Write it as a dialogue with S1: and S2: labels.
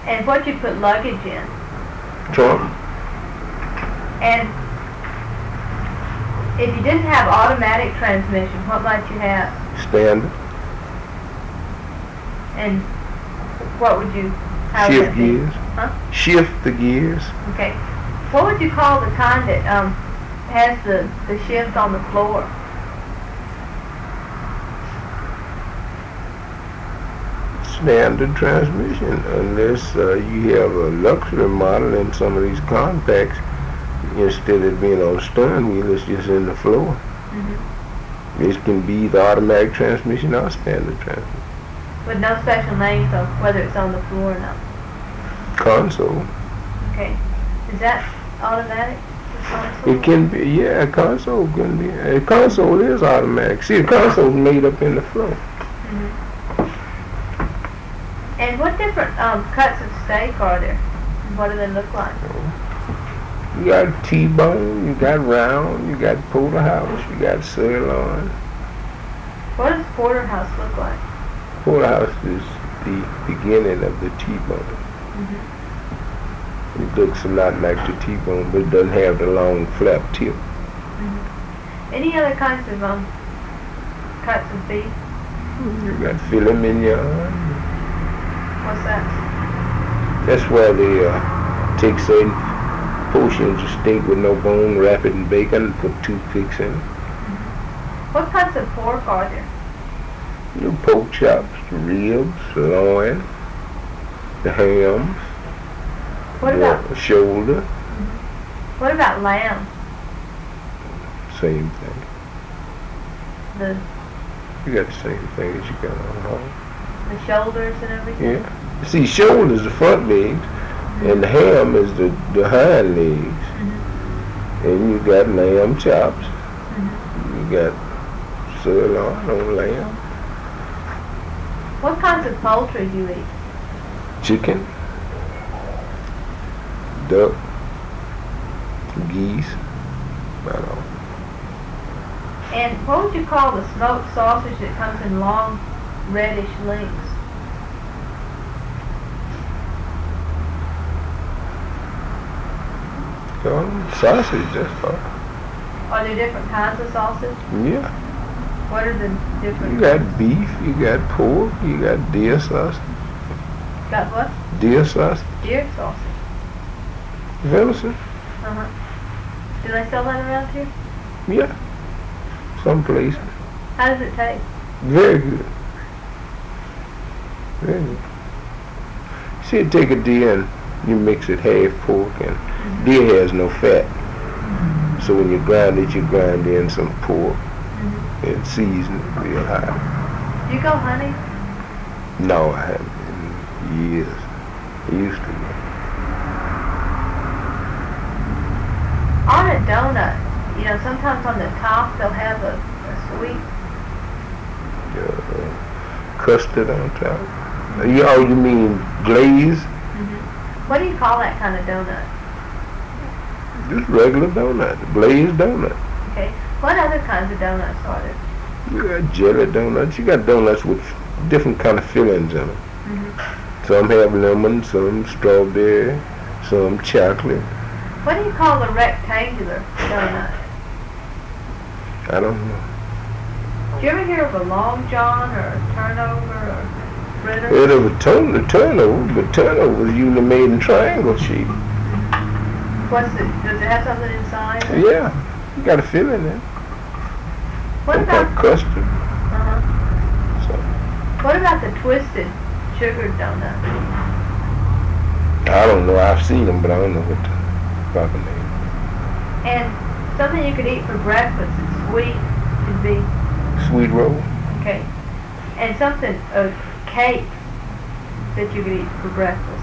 S1: And what you put luggage in?
S2: Trunk.
S1: And if you didn't have automatic transmission, what might you have?
S2: Standard.
S1: And what would you? How would
S2: Shift
S1: that be?
S2: gears.
S1: Huh?
S2: Shift the gears.
S1: Okay. What would you call the kind that has the shift on the floor?
S2: Standard transmission, unless you have a luxury model in some of these compacts. Instead of being on the stern wheel, it's just in the floor.
S1: Mm-hmm.
S2: It can be either automatic transmission or standard transmission.
S1: With no special names of whether it's on the floor or not.
S2: Console.
S1: Okay. Is that automatic?
S2: It can be, yeah, a console can be. A console is automatic. See, the console is made up in the floor.
S1: Mm-hmm. And what different cuts of steak are there? What do they look like?
S2: You got T-bone, you got round, you got porterhouse, you got sirloin.
S1: What does porterhouse look like?
S2: Porterhouse is the beginning of the T-bone.
S1: Mm-hmm.
S2: It looks a lot like the T-bone, but it doesn't have the long flap tip.
S1: Mm-hmm. Any other kinds of cuts of beef?
S2: You got filet mignon.
S1: What's that?
S2: That's where they take certain portions of steak with no bone, wrap it in bacon, and put toothpicks in it.
S1: Mm-hmm. What kinds of pork are there?
S2: You know, pork chops, the ribs, the loin, the hams,
S1: What about
S2: the shoulder,
S1: what about lamb?
S2: same thing.
S1: The
S2: You got the same thing as you got on home.
S1: shoulders and everything?
S2: Yeah. See, shoulder's the front legs, and the ham is the hind legs.
S1: Mm-hmm.
S2: And you got lamb chops.
S1: Mm-hmm.
S2: You got sirloin on lamb.
S1: What kinds of poultry do you eat?
S2: Chicken, duck, geese, about all.
S1: And what would you call the smoked sausage that comes in long reddish links?
S2: Sausage, that's all.
S1: Are there different kinds of sausage?
S2: Yeah.
S1: What are the different?
S2: You got beef, you got pork, you got deer sausage.
S1: Got what?
S2: Deer sausage.
S1: Deer sausage.
S2: Venison?
S1: Uh-huh. Do they sell that around here?
S2: Yeah. Some places.
S1: How does it taste?
S2: Very good. Very good. See, you take a deer and you mix it half pork, and deer has no fat. So when you grind it, you grind in some pork and season it real high.
S1: Do you go hunting?
S2: No, I haven't in years. I used to.
S1: On a donut, you know, sometimes on the top they'll have a sweet.
S2: Custard on top. You mean glaze?
S1: What do you call that kind of donut?
S2: Just regular donut, glazed donut.
S1: Okay. What other kinds of donuts are there?
S2: You got jelly donuts. You got donuts with different kind of fillings in them. Some have lemon, some strawberry, some chocolate.
S1: What do you call the rectangular donut?
S2: I don't know.
S1: Do you ever hear of a long john or a turnover or fritter?
S2: It was a turnover, but turnover is usually made in triangle shape.
S1: Does it have something inside?
S2: Yeah, you got a filling in it.
S1: What
S2: Some kind
S1: about
S2: of custard. So,
S1: what about the twisted sugar donut?
S2: I don't know. I've seen them, but I don't know what the proper name.
S1: And something you could eat for breakfast that's sweet would be
S2: Sweet roll.
S1: okay. And something a cake that you could eat for breakfast.